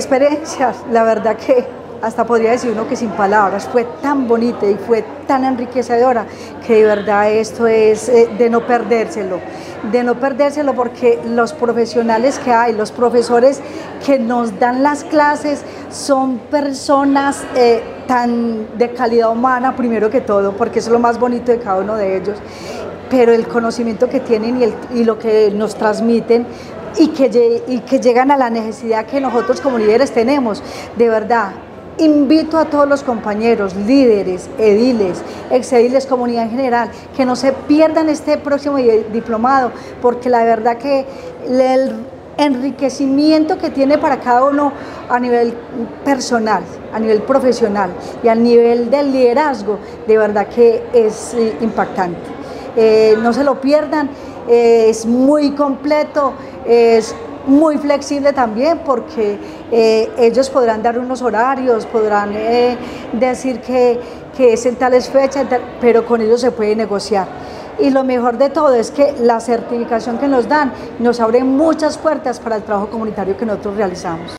experiencia, la verdad que hasta podría decir uno que sin palabras, fue tan bonita y fue tan enriquecedora que de verdad esto es de no perdérselo porque los profesionales que hay, los profesores que nos dan las clases son personas tan de calidad humana primero que todo, porque eso es lo más bonito de cada uno de ellos, pero el conocimiento que tienen y lo que nos transmiten y que llegan a la necesidad que nosotros como líderes tenemos, de verdad. Invito a todos los compañeros, líderes, ediles, exediles, comunidad en general, que no se pierdan este próximo diplomado, porque la verdad que el enriquecimiento que tiene para cada uno a nivel personal, a nivel profesional y a nivel del liderazgo, de verdad que es impactante. No se lo pierdan, es muy completo, es muy flexible también porque ellos podrán dar unos horarios, podrán decir que es en tales fechas, pero con ellos se puede negociar. Y lo mejor de todo es que la certificación que nos dan nos abre muchas puertas para el trabajo comunitario que nosotros realizamos.